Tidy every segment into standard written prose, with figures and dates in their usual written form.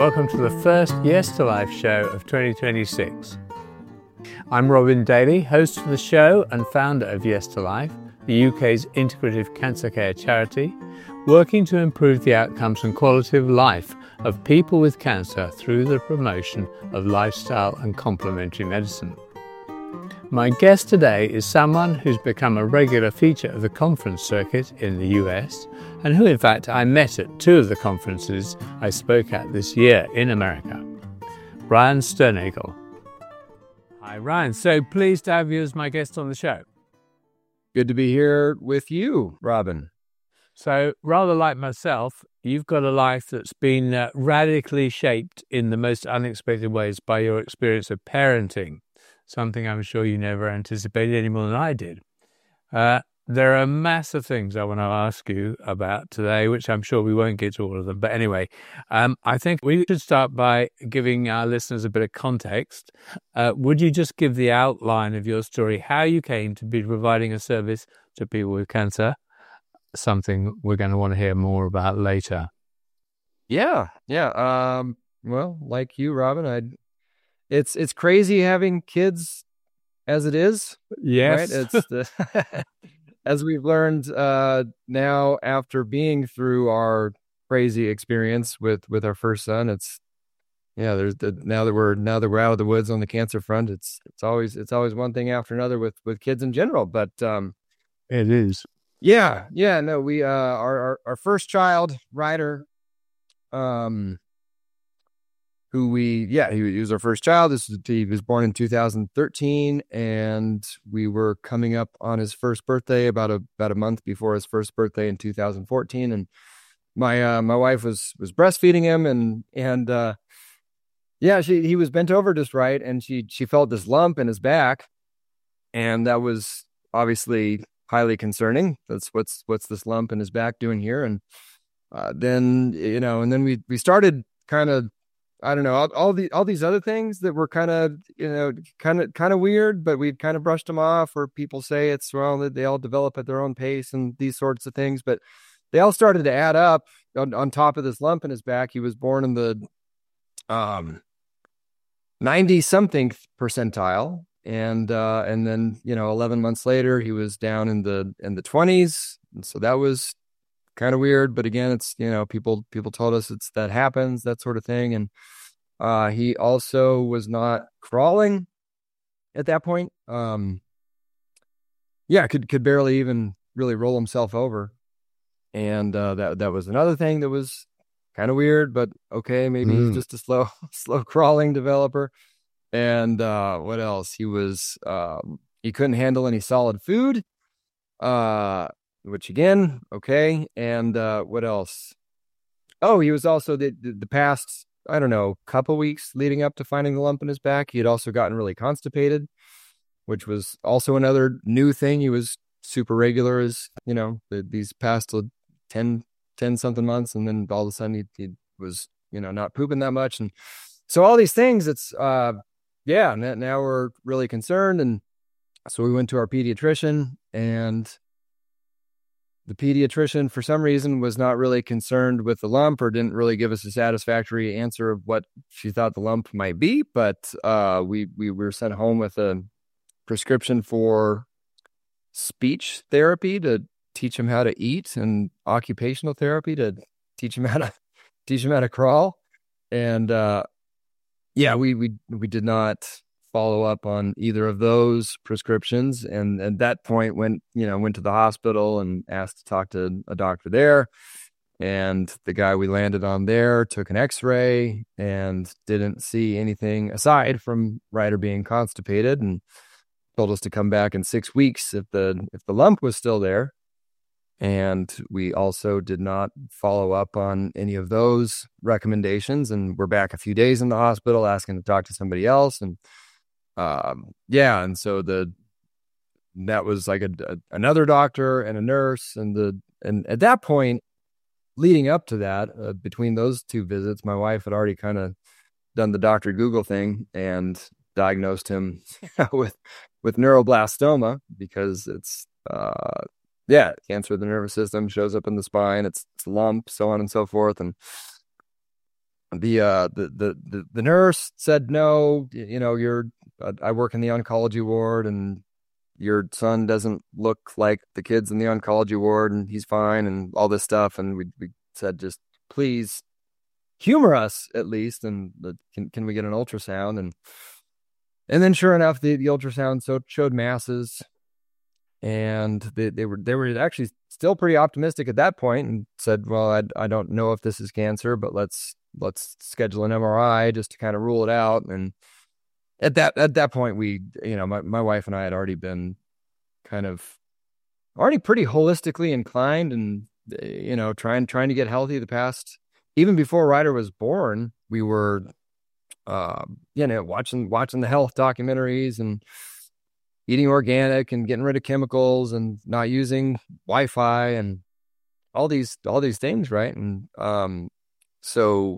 welcome to the first Yes to Life show of 2026. I'm Robin Daly, host of the show and founder of Yes to Life, the UK's integrative cancer care charity, working to improve the outcomes and quality of life of people with cancer through the promotion of lifestyle and complementary medicine. My guest today is someone who's become a regular feature of the conference circuit in the US, and who in fact I met at two of the conferences I spoke at this year in America. Ryan Sternagel. Hi Ryan, so pleased to have you as my guest on the show. Good to be here with you, Robin. So rather like myself, you've got a life that's been radically shaped in the most unexpected ways by your experience of parenting. Something I'm sure you never anticipated any more than I did. There are massive things I want to ask you about today, which I'm sure we won't get to all of them. But anyway, I think we should start by giving our listeners a bit of context. Would you just give the outline of your story, how you came to be providing a service to people with cancer? Something we're going to want to hear more about later. Yeah. Well, like you, Robin, It's crazy having kids as it is. Yes. Right? It's as we've learned now after being through our crazy experience with our first son. Now that we're out of the woods on the cancer front, it's always one thing after another with kids in general. But it is. Yeah. No, we our first child, Ryder, he was our first child. He was born in 2013, and we were coming up on his first birthday about a month before his first birthday in 2014. And my wife was breastfeeding him, and he was bent over just right, and she felt this lump in his back, and that was obviously highly concerning. That's what's this lump in his back doing here? And then we started kind of, I don't know, all these other things that were kind of weird, but we've kind of brushed them off, or people say they all develop at their own pace and these sorts of things, but they all started to add up on top of this lump in his back. He was born in the 90 something percentile. And then, 11 months later, he was down in the 20s. And so that was kind of weird, but again, it's, people told us that happens, that sort of thing. And he also was not crawling at that point. Could barely even really roll himself over. And that was another thing that was kind of weird, but okay, maybe he's just a slow crawling developer. And what else? He was he couldn't handle any solid food. Which again, okay. And what else? Oh, he was also the past, I don't know, couple weeks leading up to finding the lump in his back, he had also gotten really constipated, which was also another new thing. He was super regular as, these past 10 something months, and then all of a sudden he was, not pooping that much. And so all these things, it's, now we're really concerned. And so we went to our pediatrician, and the pediatrician, for some reason, was not really concerned with the lump, or didn't really give us a satisfactory answer of what she thought the lump might be. But we were sent home with a prescription for speech therapy to teach him how to eat, and occupational therapy to teach him how to crawl. And we did not follow up on either of those prescriptions, and at that point went to the hospital and asked to talk to a doctor there. And the guy we landed on there took an x-ray and didn't see anything aside from Ryder being constipated, and told us to come back in 6 weeks if the lump was still there. And we also did not follow up on any of those recommendations, and we're back a few days in the hospital asking to talk to somebody else. And and so that was like another doctor and a nurse, and at that point, leading up to that, between those two visits, my wife had already kind of done the Dr. Google thing and diagnosed him with neuroblastoma, because it's cancer of the nervous system, shows up in the spine, it's a lump, so on and so forth. And the nurse said, no, I work in the oncology ward, and your son doesn't look like the kids in the oncology ward, and he's fine, and all this stuff. And we said, just please humor us at least, and can we get an ultrasound? And then sure enough, the ultrasound showed masses, and they were actually still pretty optimistic at that point, and said, well, I don't know if this is cancer, but let's schedule an MRI just to kind of rule it out. And at that point, we, my wife and I had already been already pretty holistically inclined, and trying to get healthy. The past, even before Ryder was born, we were watching the health documentaries and eating organic and getting rid of chemicals and not using Wi-Fi and all these things, right? And so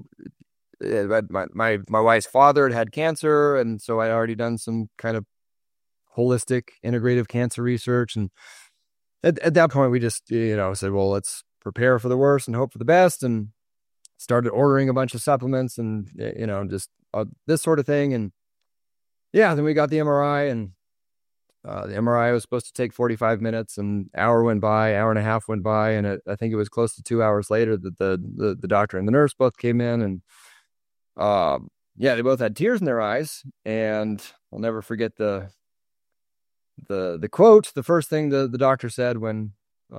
my wife's father had cancer, and so I'd already done some kind of holistic integrative cancer research. And at that point, we just said, well, let's prepare for the worst and hope for the best, and started ordering a bunch of supplements and just this sort of thing. And then we got the MRI, and the MRI was supposed to take 45 minutes, and hour and a half went by, and I think it was close to 2 hours later that the doctor and the nurse both came in, and they both had tears in their eyes. And I'll never forget the quote. The first thing the doctor said when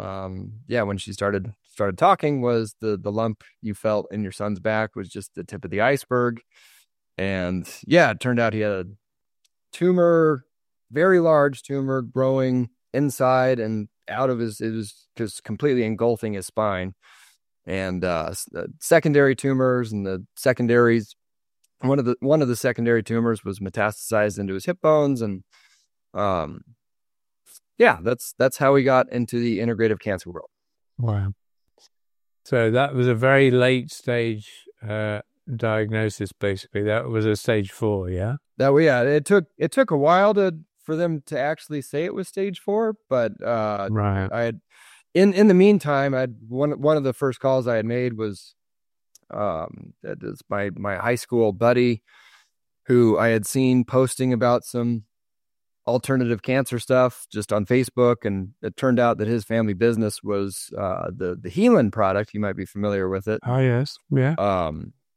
she started talking was, the lump you felt in your son's back was just the tip of the iceberg. And it turned out he had a tumor, very large tumor, growing inside and out of it was just completely engulfing his spine. And secondary tumors, and the secondaries, one of the secondary tumors was metastasized into his hip bones. And that's how we got into the integrative cancer world. Wow. So that was a very late stage diagnosis, basically. That was a stage 4, yeah? It took a while for them to actually say it was stage 4, but right. I had in the meantime, one of the first calls I had made was my high school buddy, who I had seen posting about some alternative cancer stuff just on Facebook, and it turned out that his family business was the Healin product. You might be familiar with it. Oh yes, yeah.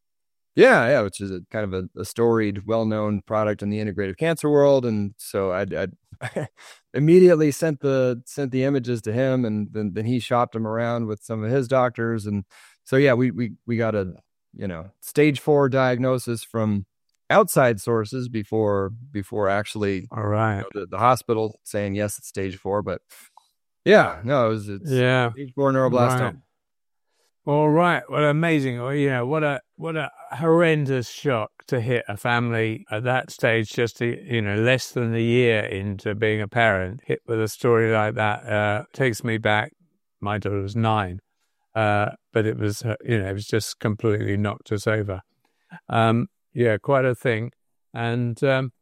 Which is a kind of a storied, well-known product in the integrative cancer world. And so I immediately sent the images to him, and then he shopped them around with some of his doctors. And so we got a stage 4 diagnosis from outside sources before actually, all right, the hospital saying yes, it's stage 4. But it's stage 4 neuroblastoma. Right. All right. Well, amazing. Well, what a horrendous shock to hit a family at that stage, just less than a year into being a parent, hit with a story like that. Takes me back. My daughter was 9, but it was, it was just completely knocked us over. Quite a thing. And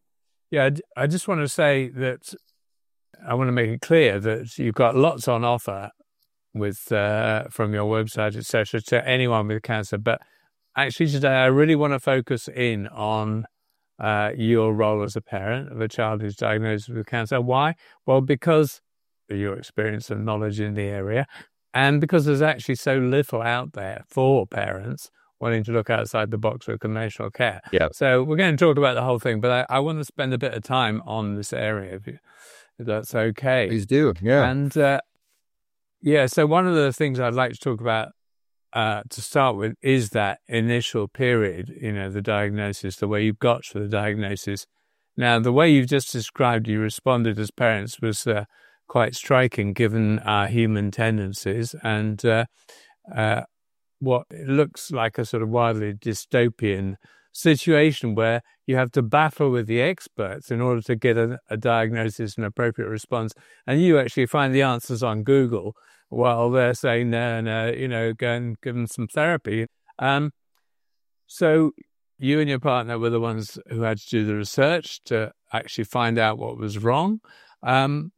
I just want to say that I want to make it clear that you've got lots on offer with from your website, etc., to anyone with cancer. But actually today I really want to focus in on your role as a parent of a child who's diagnosed with cancer. Why? Well, because of your experience and knowledge in the area, and because there's actually so little out there for parents wanting to look outside the box with conventional care. Yeah. So we're going to talk about the whole thing, but I want to spend a bit of time on this area, if that's okay. Please do. Yeah. And so one of the things I'd like to talk about to start with is that initial period, the diagnosis, the way you got to the diagnosis. Now, the way you've just described you responded as parents was quite striking, given our human tendencies and what looks like a sort of wildly dystopian situation where you have to battle with the experts in order to get a diagnosis and appropriate response. And you actually find the answers on Google while they're saying, no, go and give them some therapy. So you and your partner were the ones who had to do the research to actually find out what was wrong.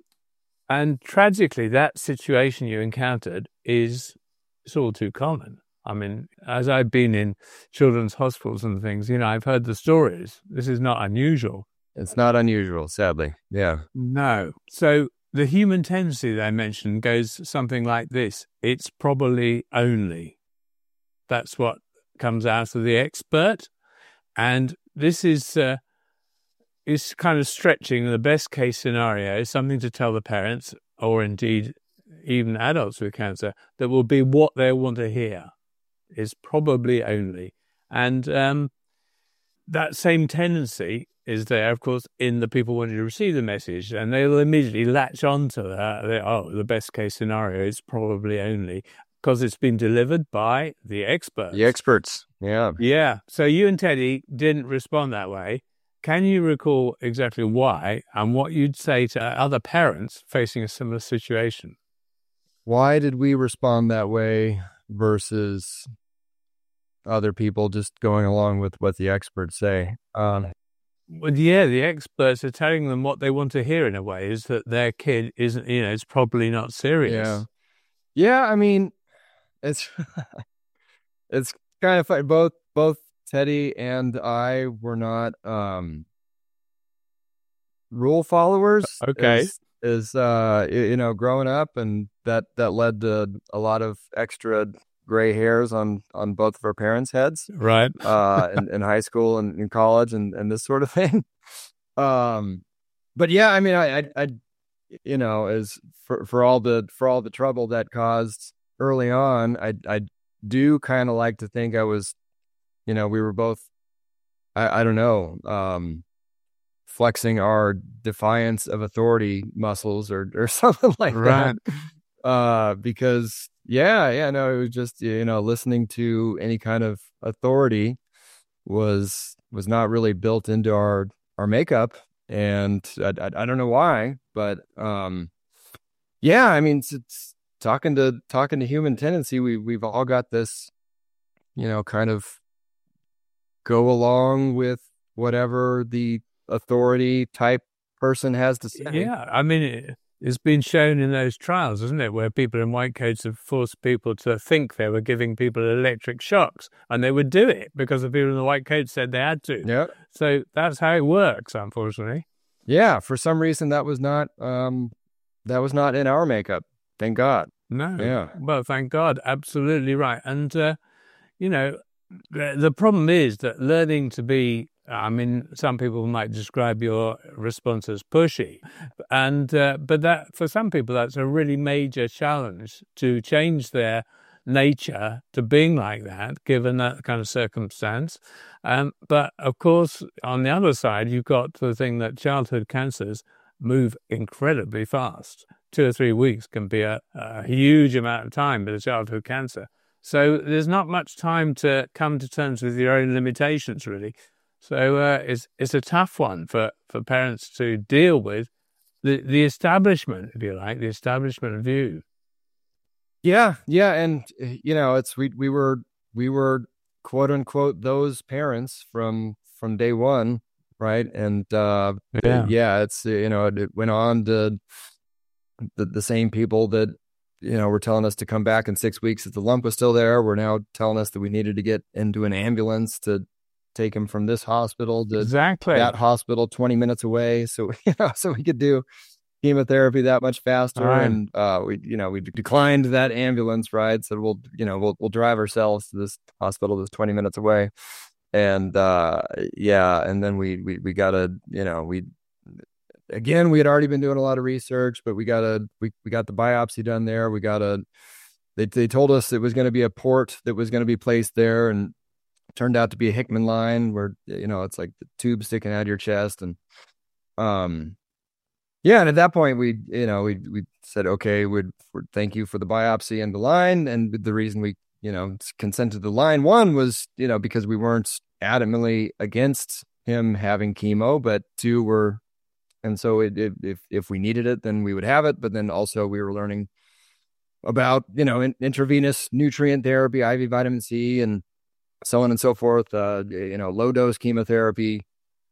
And tragically, that situation you encountered is all too common. I mean, as I've been in children's hospitals and things, I've heard the stories. This is not unusual. It's not unusual, sadly. Yeah. No. So the human tendency that I mentioned goes something like this. It's probably only. That's what comes out of the expert. And this is kind of stretching the best case scenario, something to tell the parents, or indeed even adults with cancer, that will be what they want to hear. Is probably only. And that same tendency is there, of course, in the people wanting to receive the message, and they'll immediately latch onto that. The best case scenario is probably only, because it's been delivered by the experts. The experts, yeah. Yeah. So you and Teddy didn't respond that way. Can you recall exactly why and what you'd say to other parents facing a similar situation? Why did we respond that way versus other people just going along with what the experts say? Well, yeah, the experts are telling them what they want to hear in a way, is that their kid isn't, it's probably not serious. Yeah. I mean, it's it's kind of funny. Both Teddy and I were not rule followers. Okay. Is growing up, and that led to a lot of extra gray hairs on both of our parents' heads, right? in high school and in college and this sort of thing. But yeah, I mean, I as for all the trouble that caused early on, I do kind of like to think I was, we were both, I don't know, flexing our defiance of authority muscles or something like right. that. Because it was just, listening to any kind of authority was not really built into our makeup. And I don't know why, but I mean, it's talking to human tendency. We've all got this, kind of go along with whatever the authority type person has to say. Yeah, I mean, it's been shown in those trials, isn't it, where people in white coats have forced people to think they were giving people electric shocks, and they would do it because the people in the white coats said they had to. Yeah. So that's how it works, unfortunately. Yeah, for some reason that was not in our makeup. Thank God. No. Yeah. Well, thank God. Absolutely right. And the problem is that learning to be, some people might describe your response as pushy, and but that for some people that's a really major challenge to change their nature to being like that, given that kind of circumstance. But of course, on the other side, you've got the thing that childhood cancers move incredibly fast. 2 or 3 weeks can be a huge amount of time with a childhood cancer. So there's not much time to come to terms with your own limitations, really. So it's a tough one for parents to deal with, the establishment, if you like, the establishment view. Yeah, and it's we were quote unquote those parents from day one, right? And it's it went on to the same people that were telling us to come back in 6 weeks if the lump was still there. We're now telling us that we needed to get into an ambulance to take him from this hospital to that hospital 20 minutes away, so so we could do chemotherapy that much faster. Right. And we declined that ambulance ride, so we'll drive ourselves to this hospital that's 20 minutes away. And and then we gotta, again, we had already been doing a lot of research, but we got the biopsy done there. They told us it was going to be a port that was going to be placed there, and turned out to be a Hickman line where, it's like the tube sticking out of your chest. And, and at that point we said, okay, we'd thank you for the biopsy and the line. And the reason we, consented to the line, one was, because we weren't adamantly against him having chemo, but two and so if we needed it, then we would have it. But then also we were learning about, intravenous nutrient therapy, IV vitamin C, and so on and so forth, low dose chemotherapy,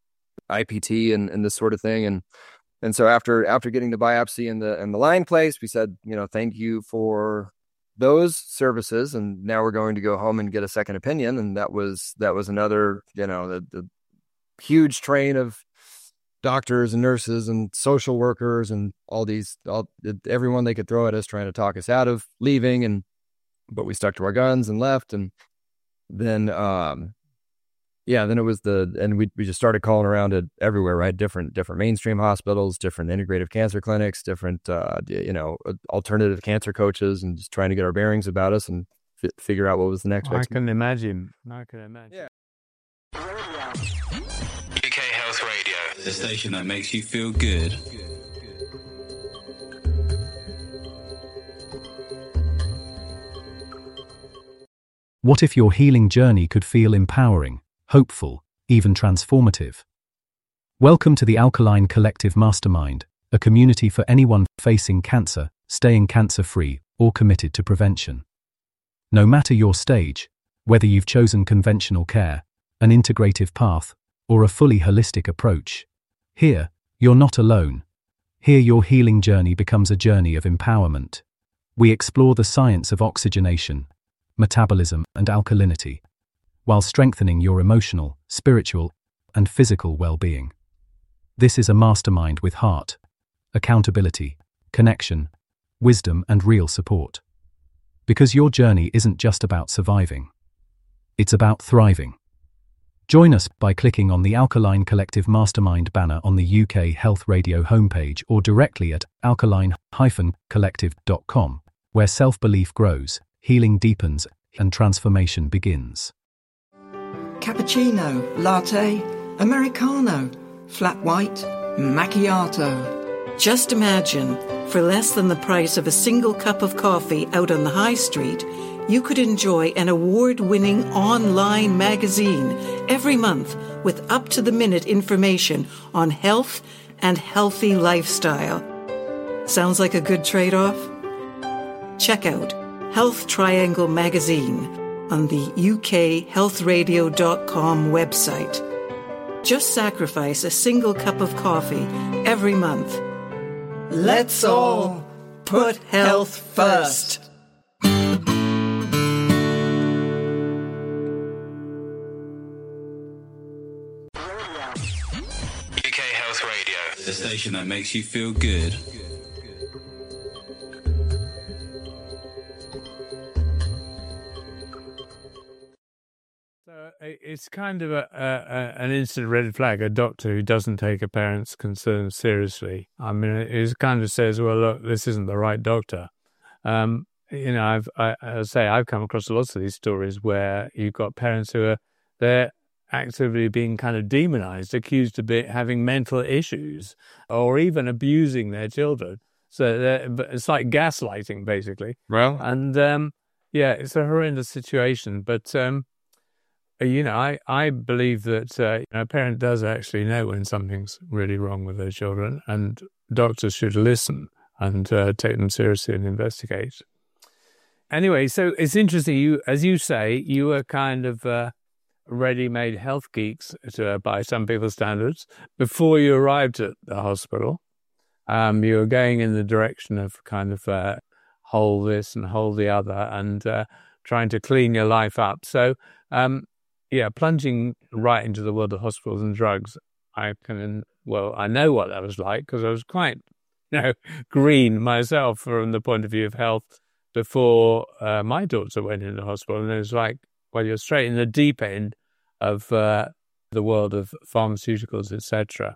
IPT, and this sort of thing. And so after getting the biopsy and the line placed, we said, thank you for those services, and now we're going to go home and get a second opinion. And that was another, the huge train of doctors and nurses and social workers and everyone they could throw at us trying to talk us out of leaving, but we stuck to our guns and left. And then then it was we just started calling around it everywhere, right? Different mainstream hospitals, different integrative cancer clinics, different alternative cancer coaches, and just trying to get our bearings about us and figure out what was the next. I can imagine. Yeah. UK Health Radio, the station that makes you feel good. What if your healing journey could feel empowering, hopeful, even transformative? Welcome to the Alkaline Collective Mastermind, a community for anyone facing cancer, staying cancer-free, or committed to prevention. No matter your stage, whether you've chosen conventional care, an integrative path, or a fully holistic approach, here, you're not alone. Here your healing journey becomes a journey of empowerment. We explore the science of oxygenation, metabolism, and alkalinity, while strengthening your emotional, spiritual, and physical well-being. This is a mastermind with heart, accountability, connection, wisdom, and real support. Because your journey isn't just about surviving. It's about thriving. Join us by clicking on the Alkaline Collective Mastermind banner on the UK Health Radio homepage or directly at alkaline-collective.com, where self-belief grows, healing deepens, and transformation begins. Cappuccino, latte, Americano, flat white, macchiato. Just imagine, for less than the price of a single cup of coffee out on the high street, you could enjoy an award-winning online magazine every month with up-to-the-minute information on health and healthy lifestyle. Sounds like a good trade-off? Check out Health Triangle magazine on the ukhealthradio.com website. Just sacrifice a single cup of coffee every month. Let's all put health first. UK Health Radio, the station that makes you feel good. So it's kind of an instant red flag, a doctor who doesn't take a parent's concerns seriously. I mean, it kind of says, well, look, this isn't the right doctor. I've come across lots of these stories where you've got parents who they're actively being kind of demonized, accused of having mental issues or even abusing their children. So it's like gaslighting, basically. Well, and it's a horrendous situation. But I believe that a parent does actually know when something's really wrong with their children, and doctors should listen and take them seriously and investigate. Anyway, so it's interesting. As you say, you were kind of ready-made health geeks by some people's standards before you arrived at the hospital. You were going in the direction of kind of hold this and hold the other and trying to clean your life up. So, plunging right into the world of hospitals and drugs, I know what that was like because I was quite, green myself from the point of view of health before my daughter went into hospital. And it was like, well, you're straight in the deep end of the world of pharmaceuticals, etc.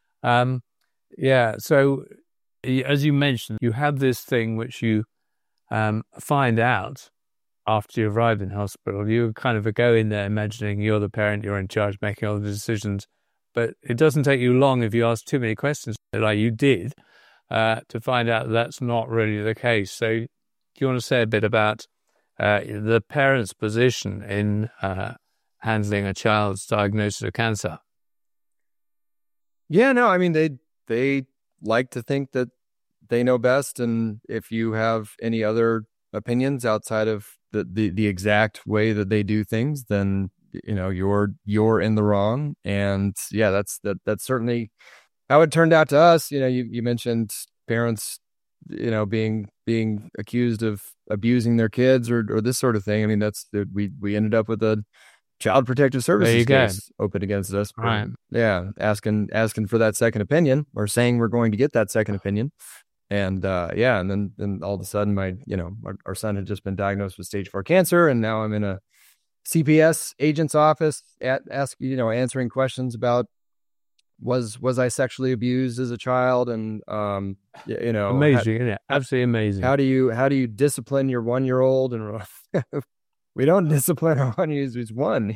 So as you mentioned, you have this thing which you find out after you arrive in hospital. You kind of go in there imagining you're the parent, you're in charge, making all the decisions. But it doesn't take you long if you ask too many questions, like you did, to find out that's not really the case. So do you want to say a bit about the parent's position in handling a child's diagnosis of cancer? Yeah, no, I mean, they like to think that they know best. And if you have any other opinions outside of the exact way that they do things, then you're in the wrong. And yeah, that's certainly how it turned out to us. You mentioned parents being being accused of abusing their kids or this sort of thing. I mean, we ended up with a Child Protective Services case open against us. Right. Yeah, asking for that second opinion, or saying we're going to get that second opinion. And and then all of a sudden our son had just been diagnosed with stage 4 cancer, and now I'm in a CPS agent's office answering questions about was I sexually abused as a child, and amazing, isn't it? Absolutely amazing. How do you discipline your 1-year-old? And we don't discipline our 1-year-old who's 1,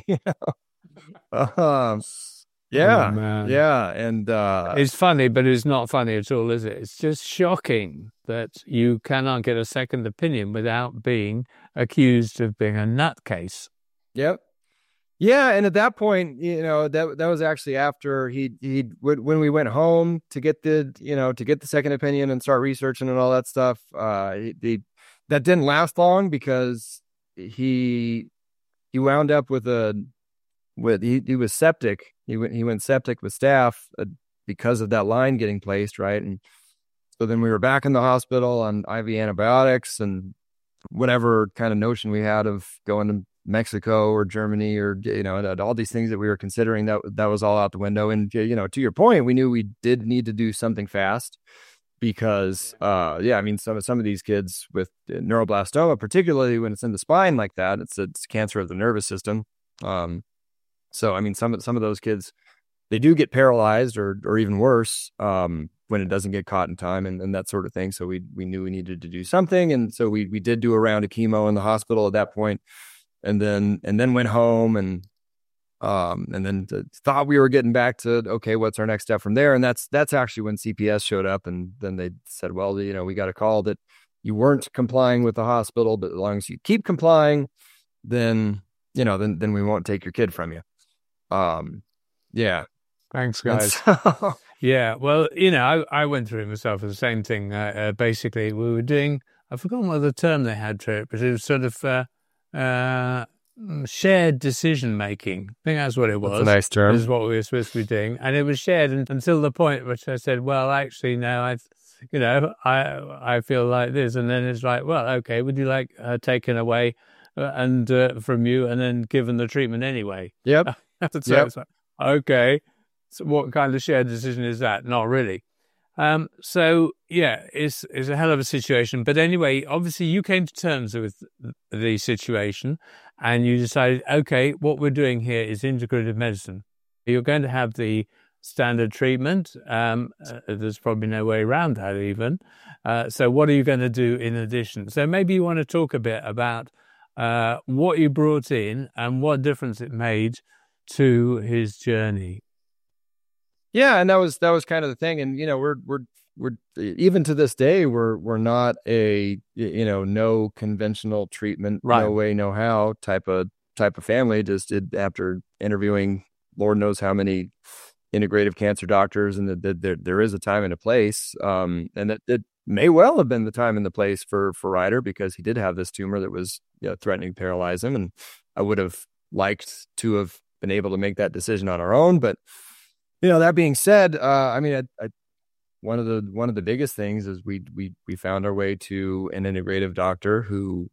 Yeah, and it's funny, but it's not funny at all, is it? It's just shocking that you cannot get a second opinion without being accused of being a nutcase. Yep. Yeah, and at that point, that was actually after when we went home to get the second opinion and start researching and all that stuff. That didn't last long, because he wound up with he was septic. He went septic with staph because of that line getting placed, right? And so then we were back in the hospital on IV antibiotics, and whatever kind of notion we had of going to Mexico or Germany or all these things that we were considering, that was all out the window. And to your point, we knew we did need to do something fast, because some of these kids with neuroblastoma, particularly when it's in the spine like that, it's cancer of the nervous system. So I mean, some of those kids, they do get paralyzed or even worse when it doesn't get caught in time and that sort of thing. So we knew we needed to do something, and so we did do a round of chemo in the hospital at that point. And then went home and then thought we were getting back to, okay, what's our next step from there? And that's actually when CPS showed up, and then they said, well, we got a call that you weren't complying with the hospital, but as long as you keep complying, then we won't take your kid from you. Yeah. Thanks, guys. Yeah. Well, I went through it myself. The same thing. Basically, we were doing, I've forgotten what the term they had to it, but it was sort of, shared decision making. I think that's what it was. That's a nice term. This is what we were supposed to be doing, and it was shared until the point which I said, "Well, actually, no, I feel like this," and then it's like, "Well, okay, would you like taken away and from you, and then given the treatment anyway?" Yep. So it's like, okay, so what kind of shared decision is that? Not really. So yeah, it's a hell of a situation. But anyway, obviously you came to terms with the situation, and you decided, okay, what we're doing here is integrative medicine. You're going to have the standard treatment. There's probably no way around that even. So what are you going to do in addition? So maybe you want to talk a bit about what you brought in and what difference it made to his journey. Yeah, and that was kind of the thing. And we're even to this day, we're not a no conventional treatment, right, no way, no how type of family. Just after interviewing Lord knows how many integrative cancer doctors, and that there is a time and a place, and that it may well have been the time and the place for Ryder, because he did have this tumor that was threatening to paralyze him, and I would have liked to have been able to make that decision on our own, but. That being said, I mean, one of the biggest things is we found our way to an integrative doctor who,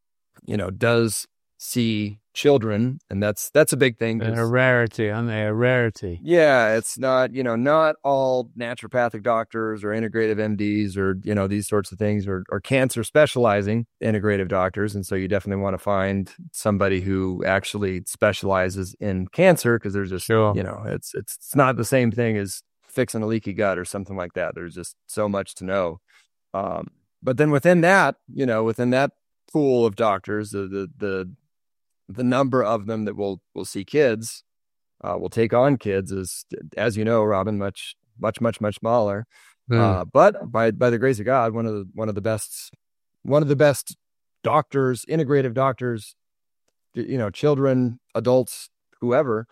does see children, and that's a big thing. They're a rarity, aren't they? A rarity. Yeah, it's not not all naturopathic doctors or integrative MDs or these sorts of things or cancer specializing integrative doctors, and so you definitely want to find somebody who actually specializes in cancer, because there's just it's not the same thing as fixing a leaky gut or something like that. There's just so much to know. But then within that pool of doctors, the number of them that will see kids, will take on kids is, as you know, Robin, much smaller. But by the grace of God, one of the best doctors, integrative doctors, children, adults, whoever,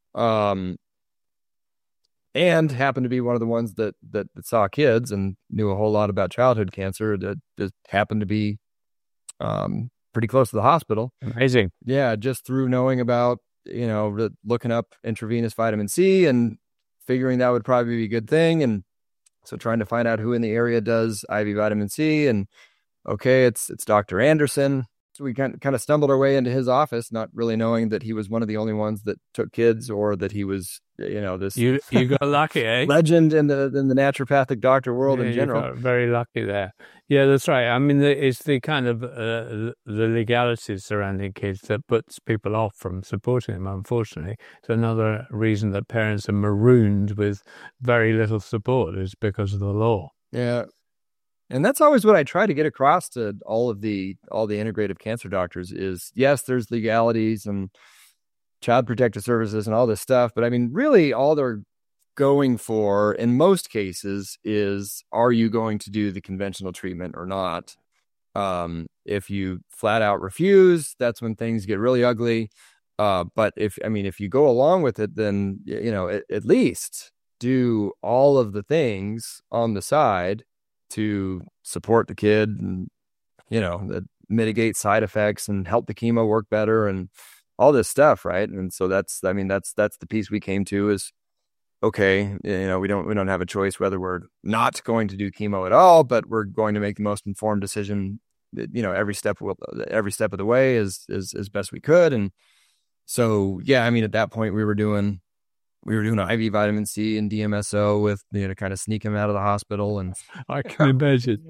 and happened to be one of the ones that saw kids and knew a whole lot about childhood cancer, that just happened to be pretty close to the hospital. Amazing. Yeah, just through knowing about, looking up intravenous vitamin C and figuring that would probably be a good thing. And so trying to find out who in the area does IV vitamin C. And okay, it's Dr. Anderson. So we kind of stumbled our way into his office, not really knowing that he was one of the only ones that took kids, or that he was, this You got lucky, eh? legend in the naturopathic doctor world in general. You got very lucky there. Yeah, that's right. I mean, it's the kind of the legalities surrounding kids that puts people off from supporting them, unfortunately. It's another reason that parents are marooned with very little support is because of the law. Yeah. And that's always what I try to get across to all the integrative cancer doctors is, yes, there's legalities and child protective services and all this stuff. But I mean, really all they're going for in most cases is, are you going to do the conventional treatment or not? If you flat out refuse, that's when things get really ugly. But if you go along with it, then, at least do all of the things on the side to support the kid and, that mitigate side effects and help the chemo work better and all this stuff. Right. And so that's the piece we came to is, okay, we don't have a choice whether we're not going to do chemo at all, but we're going to make the most informed decision, every step of the way as best we could. And so, yeah, I mean, at that point we were doing IV vitamin C and DMSO with, to kind of sneak him out of the hospital. And I can imagine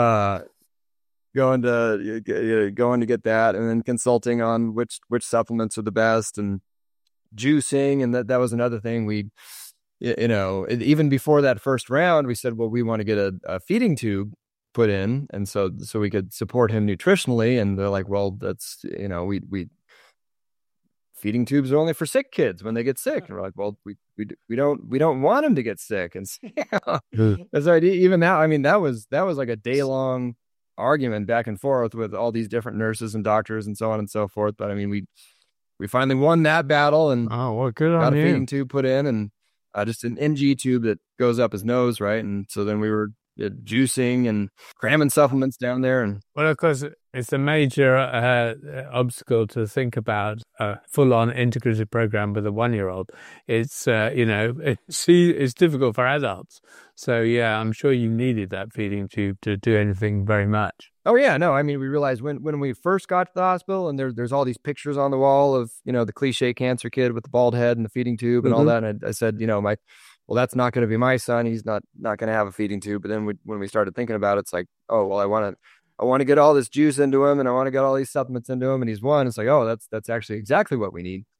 going to get that, and then consulting on which supplements are the best, and juicing. And that was another thing we, even before that first round, we said, well, we want to get a feeding tube put in. And so we could support him nutritionally. And they're like, well, that's, we feeding tubes are only for sick kids when they get sick. And we're like, well, we don't want them to get sick. And that's right. Even now, I mean, that was like a day-long argument back and forth with all these different nurses and doctors and so on and so forth. But I mean, we finally won that battle and good got on a you. feeding tube put in, and just an NG tube that goes up his nose, right? And so then we were juicing and cramming supplements down there. And well, of course, it's a major obstacle to think about a full-on integrative program with a 1-year-old. It's it's difficult for adults. So yeah, I'm sure you needed that feeding tube to do anything very much. Oh yeah, no, I mean, we realized when we first got to the hospital, and there's all these pictures on the wall of the cliche cancer kid with the bald head and the feeding tube and all that. And I said, well, that's not going to be my son. He's not going to have a feeding tube. But then when we started thinking about it, it's like, oh, well, I want to get all this juice into him, and I want to get all these supplements into him, and he's one. It's like, oh, that's actually exactly what we need.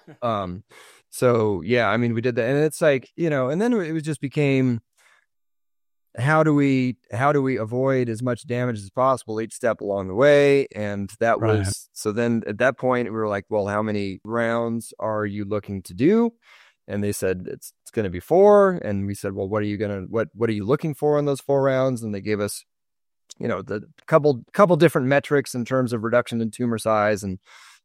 So yeah, I mean, we did that, and it's like, and then it just became, how do we avoid as much damage as possible each step along the way? And that was, so then at that point we were like, well, how many rounds are you looking to do? And they said, it's going to be 4. And we said, well, what are you looking for in those 4 rounds? And they gave us, the couple different metrics in terms of reduction in tumor size and,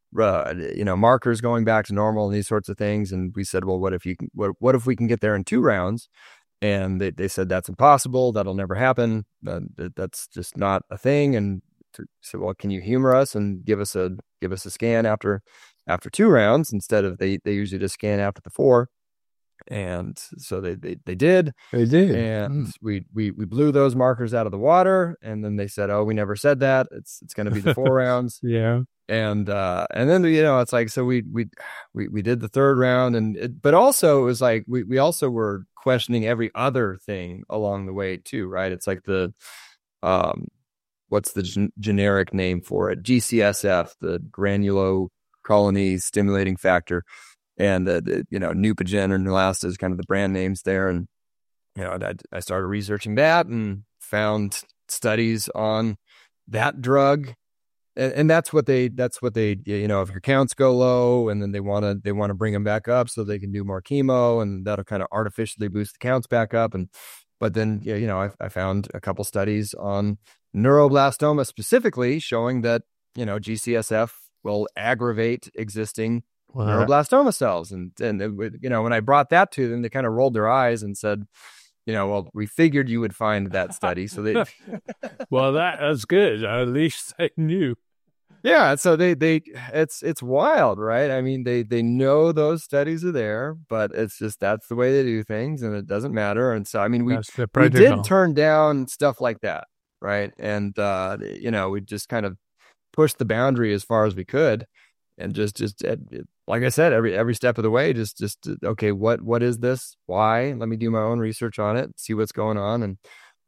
markers going back to normal and these sorts of things. And we said, well, what if we can get there in 2 rounds? And they said, that's impossible. That'll never happen. That's just not a thing. And said, well, can you humor us and give us a scan after 2 rounds instead of they usually just scan after the 4. And so they did. They did. And we blew those markers out of the water. And then they said, oh, we never said that. It's going to be the 4 rounds. Yeah. And then, it's like, so we did the 3rd round, but also it was like, we also were questioning every other thing along the way too, right? It's like the, what's the generic name for it? GCSF, the granulocolony stimulating factor, and Neupogen or Neulasta is kind of the brand names there. And, I started researching that and found studies on that drug. And that's what they, if your counts go low, and then they want to bring them back up so they can do more chemo, and that'll kind of artificially boost the counts back up. But then, I found a couple studies on neuroblastoma specifically showing that, GCSF will aggravate existing neuroblastoma cells. And when I brought that to them, they kind of rolled their eyes and said, well, we figured you would find that study. So they, well, that's good. At least they knew. Yeah. So it's wild, right? I mean, they know those studies are there, but it's just, that's the way they do things, and it doesn't matter. And so, I mean, we did turn down stuff like that. right? And we just kind of pushed the boundary as far as we could, and just like I said, every step of the way, just okay, what is this? Why? Let me do my own research on it, see what's going on, and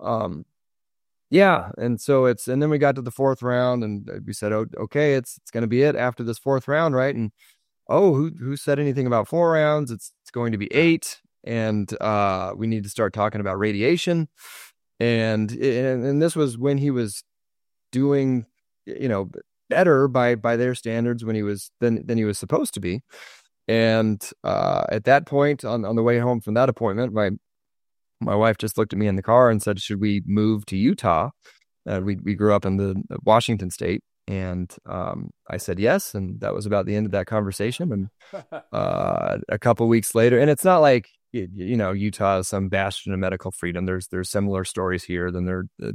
and so and then we got to the fourth round, and we said, oh, okay, it's going to be it after this fourth round, right? And who said anything about 4 rounds? It's going to be 8, and we need to start talking about radiation, and this was when he was doing, better by their standards when he was than he was supposed to be. And at that point, on the way home from that appointment, my wife just looked at me in the car and said, should we move to Utah? We grew up in the Washington state, and I said yes, and that was about the end of that conversation. And a couple weeks later, and it's not like Utah is some bastion of medical freedom. There's similar stories here than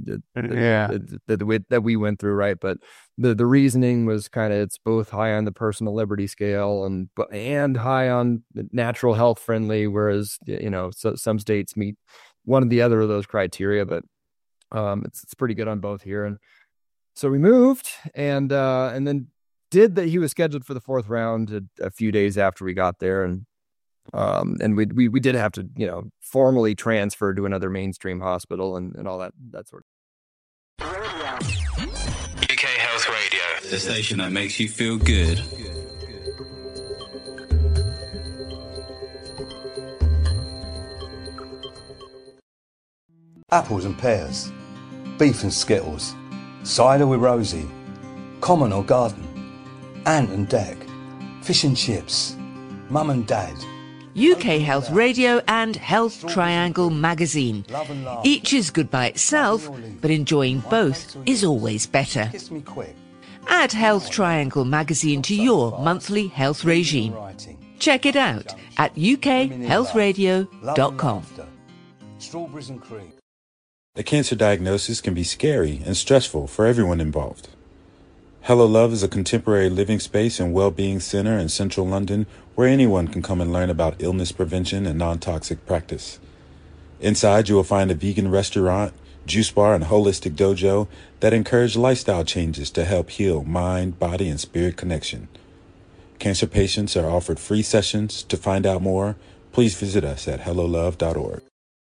that we went through, right? But the reasoning was kind of, it's both high on the personal liberty scale and high on natural health friendly, whereas so some states meet one or the other of those criteria, but it's pretty good on both here. And so we moved, and then he was scheduled for the fourth round a few days after we got there, and we did have to formally transfer to another mainstream hospital and all that sort of. UK Health Radio, the station that makes you feel good. Apples and pears, beef and skittles, cider with Rosie, common or garden, ant and deck, fish and chips, mum and dad. UK Health Radio and Health Triangle magazine. Each is good by itself, but enjoying both is always better. Add Health Triangle magazine to your monthly health regime. Check it out at ukhealthradio.com. Strawberries and cream. A cancer diagnosis can be scary and stressful for everyone involved. Hello Love is a contemporary living space and well-being center in central London where anyone can come and learn about illness prevention and non-toxic practice. Inside, you will find a vegan restaurant, juice bar, and holistic dojo that encourage lifestyle changes to help heal mind, body, and spirit connection. Cancer patients are offered free sessions. To find out more, please visit us at hellolove.org.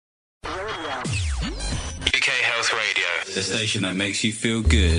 UK Health Radio, the station that makes you feel good.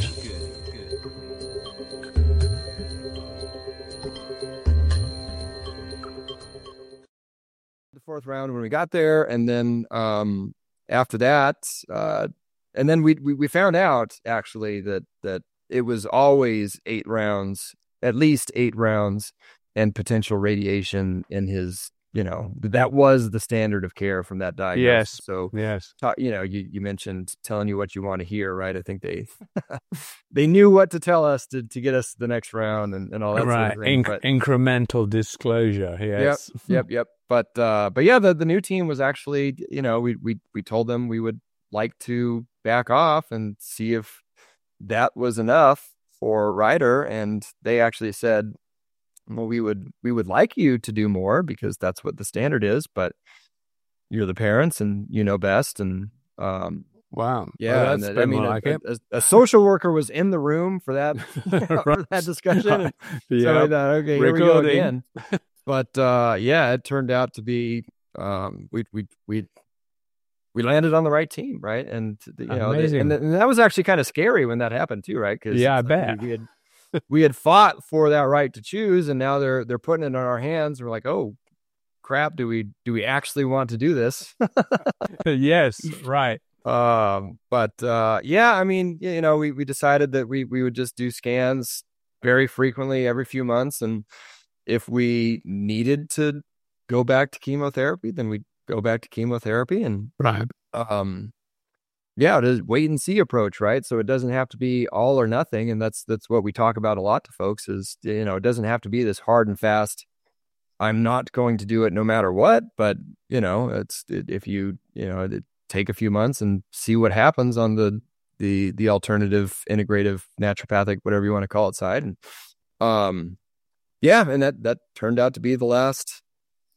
The fourth round when we got there, and then after that, and then we found out actually that it was always 8 rounds, at least 8 rounds, and potential radiation in his. That was the standard of care from that diagnosis. Yes. So, yes. You mentioned telling you what you want to hear, right? I think they knew what to tell us to get us to the next round and all that right. sort of thing. Incremental disclosure. Yes. Yep. But yeah, the new team was actually, we told them we would like to back off and see if that was enough for Ryder, and they actually said, well, we would like you to do more because that's what the standard is, but you're the parents and you know best. And wow, yeah, well, a social worker was in the room for that for that discussion. Yeah, so I thought, okay, here we go again. But it turned out to be we landed on the right team, right? And amazing. And that was actually kind of scary when that happened too, right? Because I bet. We had fought for that right to choose, and now they're putting it in our hands. We're like, oh crap, do we actually want to do this? Yes, right. We decided that we would just do scans very frequently, every few months, and if we needed to go back to chemotherapy, then we'd go back to chemotherapy. And right. It is wait and see approach, right? So it doesn't have to be all or nothing. And that's what we talk about a lot to folks is, it doesn't have to be this hard and fast, I'm not going to do it no matter what. But, if you take a few months and see what happens on the alternative, integrative, naturopathic, whatever you want to call it side. And, and that turned out to be the last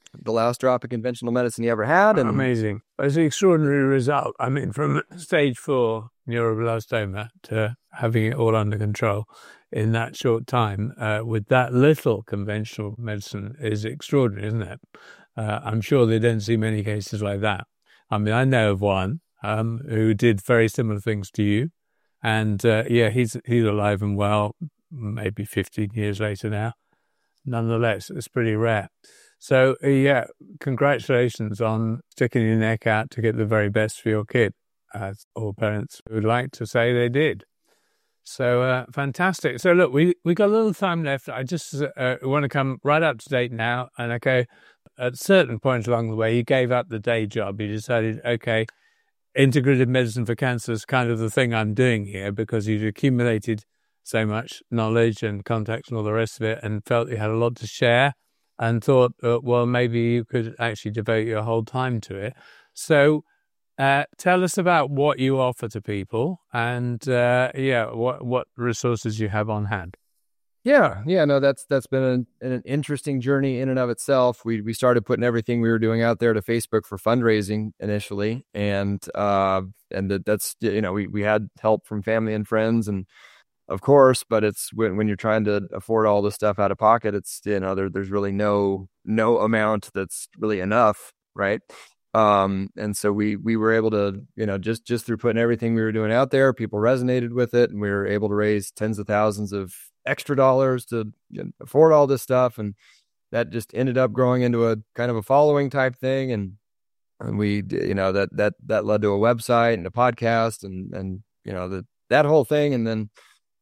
the last drop of conventional medicine he ever had. And amazing. It's an extraordinary result. I mean, from stage 4 neuroblastoma to having it all under control in that short time with that little conventional medicine is extraordinary, isn't it? I'm sure they don't see many cases like that. I mean, I know of one who did very similar things to you. And he's alive and well, maybe 15 years later now. Nonetheless, it's pretty rare. So, congratulations on sticking your neck out to get the very best for your kid, as all parents would like to say they did. So, fantastic. So, look, we got a little time left. I just want to come right up to date now. And okay, at a certain point along the way, you gave up the day job. You decided, okay, integrative medicine for cancer is kind of the thing I'm doing here, because you'd accumulated so much knowledge and contacts and all the rest of it, and felt you had a lot to share, and thought, well, maybe you could actually devote your whole time to it. So tell us about what you offer to people and, what resources you have on hand. No, that's been an interesting journey in and of itself. We started putting everything we were doing out there to Facebook for fundraising initially, and that's we had help from family and friends, and of course, but it's when you're trying to afford all this stuff out of pocket, it's there's really no amount that's really enough, right? And so we were able to, just through putting everything we were doing out there, people resonated with it, and we were able to raise tens of thousands of extra dollars to afford all this stuff. And that just ended up growing into a kind of a following type thing. And we, that led to a website and a podcast and that whole thing. And then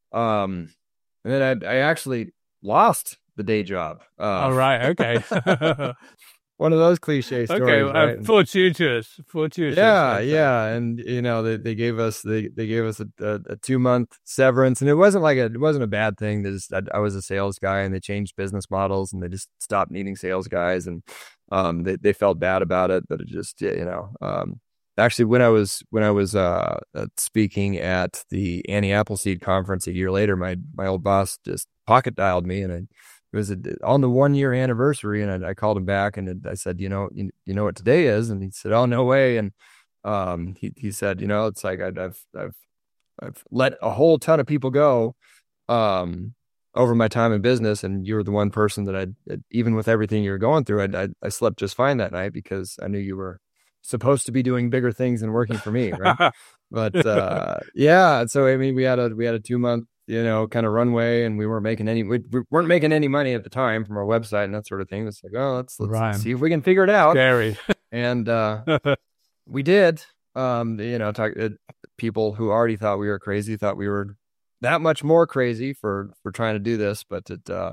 I actually lost the day job. All right. Okay. One of those cliche stories. Okay, right? Fortuitous. Yeah, and they gave us a 2-month severance, and it wasn't a bad thing. I was a sales guy, and they changed business models, and they just stopped needing sales guys, and they felt bad about it, but it just actually when I was speaking at the Annie Appleseed conference a year later, my old boss just pocket dialed me, and it was on the 1-year anniversary, and I called him back, and I said, you know what today is? And he said, oh, no way. And he said, it's like I've let a whole ton of people go over my time in business, and you were the one person that even with everything you were going through, I slept just fine that night, because I knew you were supposed to be doing bigger things than working for me, right? But so I mean, we had a 2-month kind of runway, and we weren't making any money at the time from our website and that sort of thing. It's like, oh, let's see if we can figure it out. Scary. And we did. People who already thought we were crazy thought we were that much more crazy for trying to do this, but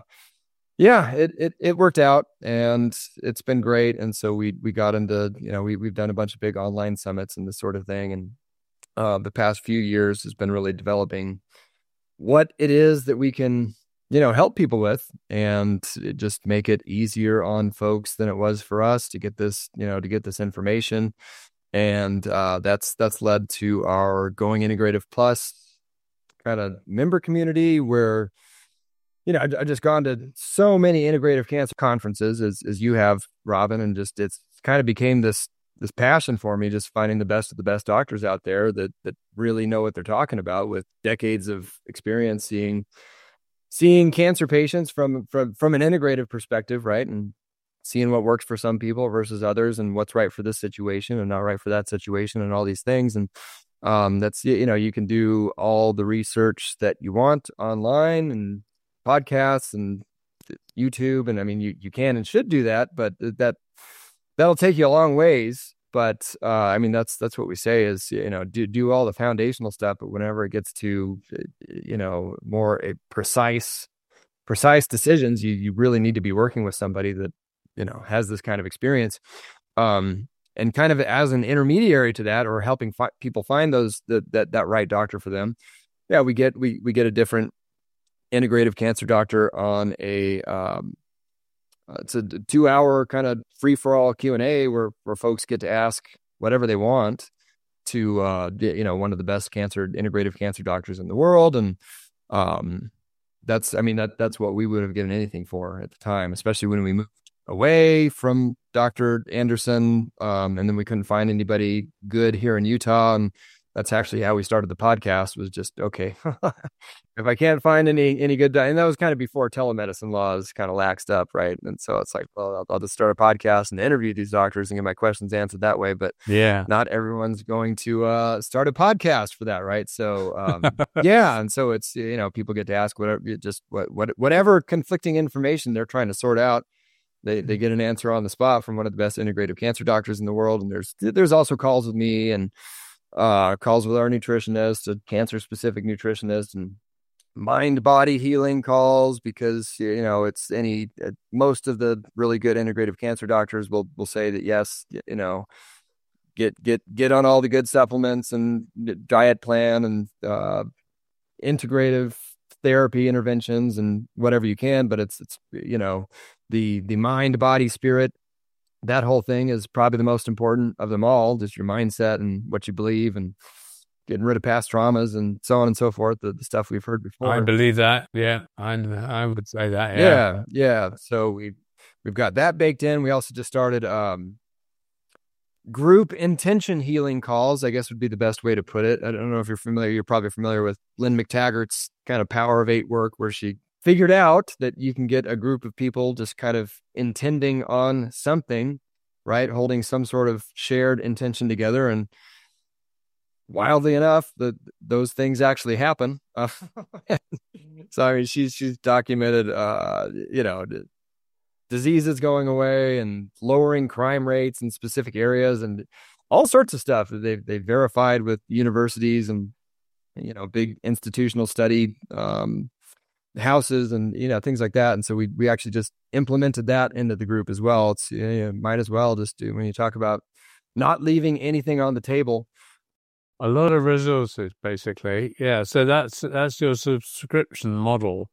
it worked out, and it's been great. And so we got into, we've done a bunch of big online summits and this sort of thing, and the past few years has been really developing what it is that we can, help people with, and just make it easier on folks than it was for us to get this, information. And that's led to our Going Integrative Plus kind of member community, where, I just gone to so many integrative cancer conferences as you have, Robin, and just it's kind of became this passion for me, just finding the best of the best doctors out there that really know what they're talking about, with decades of experience seeing cancer patients from an integrative perspective, right? And seeing what works for some people versus others, and what's right for this situation and not right for that situation, and all these things. And that's, you can do all the research that you want online, and podcasts and YouTube. And I mean, you can and should do that, but that'll take you a long ways. But I mean, that's what we say is, do all the foundational stuff, but whenever it gets to, more precise decisions, you really need to be working with somebody that, has this kind of experience. And kind of as an intermediary to that, or helping people find that right doctor for them. Yeah, we get a different integrative cancer doctor on it's a 2-hour kind of free-for-all Q&A where folks get to ask whatever they want to one of the best integrative cancer doctors in the world. And that's what we would have given anything for at the time, especially when we moved away from Dr. Anderson. And then we couldn't find anybody good here in Utah. And that's actually how we started the podcast, was just, okay, if I can't find any good, and that was kind of before telemedicine laws kind of laxed up, right? And so it's like, well, I'll just start a podcast and interview these doctors and get my questions answered that way. But not everyone's going to start a podcast for that, right? So yeah, and so it's, people get to ask whatever conflicting information they're trying to sort out. They get an answer on the spot from one of the best integrative cancer doctors in the world. And there's also calls with me and calls with our nutritionist, a cancer-specific nutritionist, and mind-body healing calls, because it's most of the really good integrative cancer doctors will say that yes, get on all the good supplements and diet plan and integrative therapy interventions and whatever you can, but it's the mind, body, spirit. That whole thing is probably the most important of them all, just your mindset and what you believe and getting rid of past traumas and so on and so forth, the stuff we've heard before. I believe that. Yeah, I would say that. Yeah. So we've got that baked in. We also just started group intention healing calls, I guess would be the best way to put it. I don't know if you're familiar. You're probably familiar with Lynn McTaggart's kind of Power of 8 work, where she figured out that you can get a group of people just kind of intending on something, right? Holding some sort of shared intention together. And wildly enough, those things actually happen. So, I mean, she's documented, diseases going away and lowering crime rates in specific areas and all sorts of stuff that they've verified with universities and, big institutional study, houses and things like that. And so we actually just implemented that into the group as well. It's might as well just do, when you talk about not leaving anything on the table, a lot of resources, basically. Yeah, so that's your subscription model.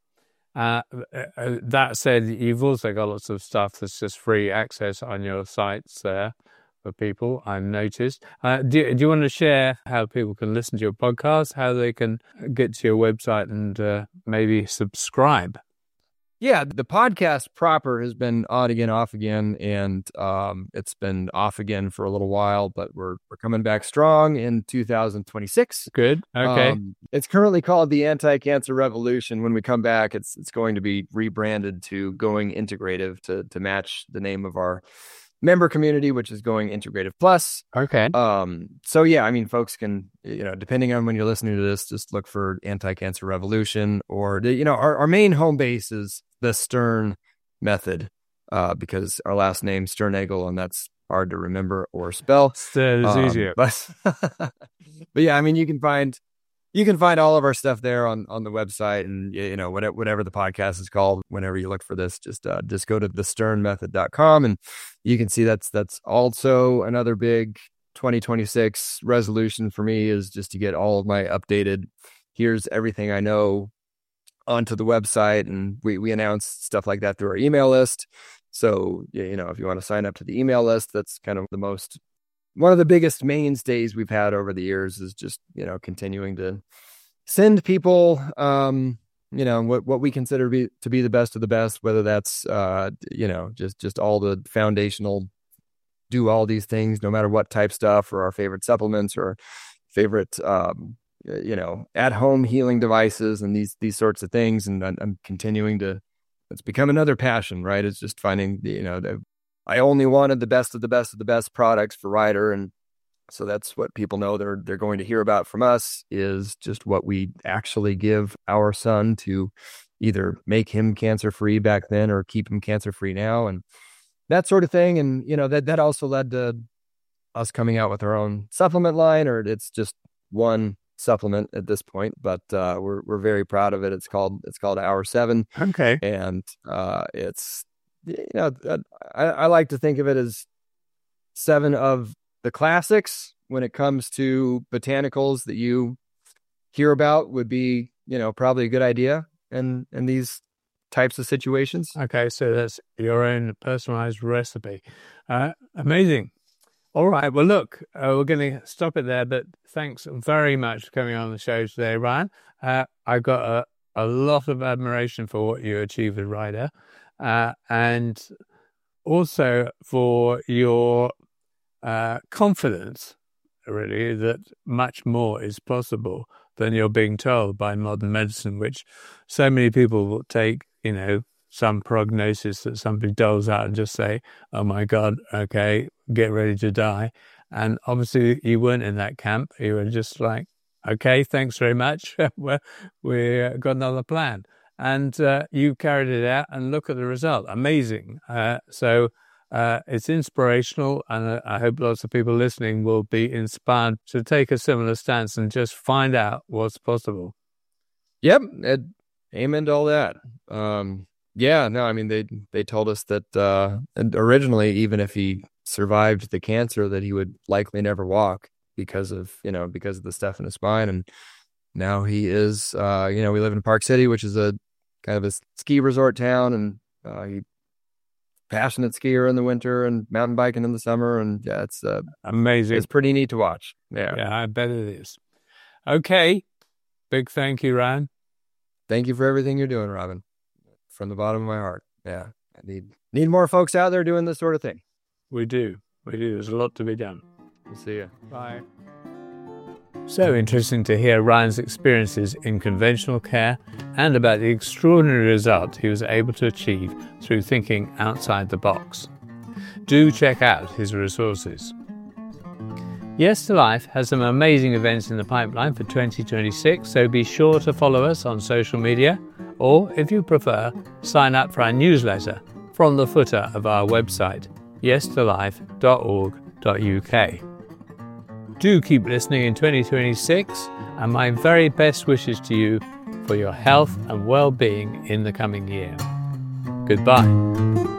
That said, you've also got lots of stuff that's just free access on your sites there for people, I've noticed. Do you want to share how people can listen to your podcast, how they can get to your website and maybe subscribe? Yeah, the podcast proper has been on again, off again, and it's been off again for a little while, but we're coming back strong in 2026. Good. Okay. It's currently called the Anti-Cancer Revolution. When we come back, it's going to be rebranded to Going Integrative to match the name of our member community, which is Going Integrative Plus. Okay. So yeah, I mean, folks can, depending on when you're listening to this, just look for Anti-Cancer Revolution, or our main home base is the Stern Method, because our last name Sternagel, and that's hard to remember or spell. It's easier. But yeah, I mean, you can find all of our stuff there on the website, and whatever the podcast is called, whenever you look for this, just go to thesternmethod.com, and you can see that's also another big 2026 resolution for me, is just to get all of my updated, here's everything I know, onto the website. And we announce stuff like that through our email list. So, if you want to sign up to the email list, that's kind of one of the biggest mainstays we've had over the years, is just, continuing to send people, what we consider to be the best of the best, whether that's, just all the foundational, do all these things, no matter what type stuff, or our favorite supplements, or favorite, at-home healing devices, and these sorts of things. And I'm continuing to, it's become another passion, right? It's just finding I only wanted the best of the best of the best products for Ryder. And so that's what people know they're going to hear about from us, is just what we actually give our son to either make him cancer-free back then or keep him cancer-free now, and that sort of thing. And, that also led to us coming out with our own supplement line, or it's just one supplement at this point, but we're very proud of it. It's called Hour 7. Okay. And it's, I like to think of it as 7 of the classics when it comes to botanicals that you hear about, would be, probably a good idea in these types of situations. Okay, so that's your own personalized recipe. Amazing. All right. Well, look, we're going to stop it there, but thanks very much for coming on the show today, Ryan. I've got a lot of admiration for what you achieved with Ryder. And also for your confidence, really, that much more is possible than you're being told by modern medicine, which so many people will take, some prognosis that somebody doles out and just say, oh my God, okay, get ready to die. And obviously you weren't in that camp. You were just like, okay, thanks very much. We got another plan. And you carried it out, and look at the result. Amazing. So it's inspirational, and I hope lots of people listening will be inspired to take a similar stance and just find out what's possible. Yep. Amen to all that. They told us that originally, even if he survived the cancer, that he would likely never walk because of the stuff in his spine. And now he is, we live in Park City, which is a kind of a ski resort town, and he passionate skier in the winter and mountain biking in the summer. And yeah, it's amazing. It's pretty neat to watch. Yeah, I bet it is. Okay. Big thank you, Ryan. Thank you for everything you're doing, Robin. From the bottom of my heart. Yeah. I need more folks out there doing this sort of thing. We do. There's a lot to be done. We'll see you. Bye. So interesting to hear Ryan's experiences in conventional care and about the extraordinary result he was able to achieve through thinking outside the box. Do check out his resources. Yes to Life has some amazing events in the pipeline for 2026, so be sure to follow us on social media, or if you prefer, sign up for our newsletter from the footer of our website, yestolife.org.uk. Do keep listening in 2026, and my very best wishes to you for your health and well-being in the coming year. Goodbye.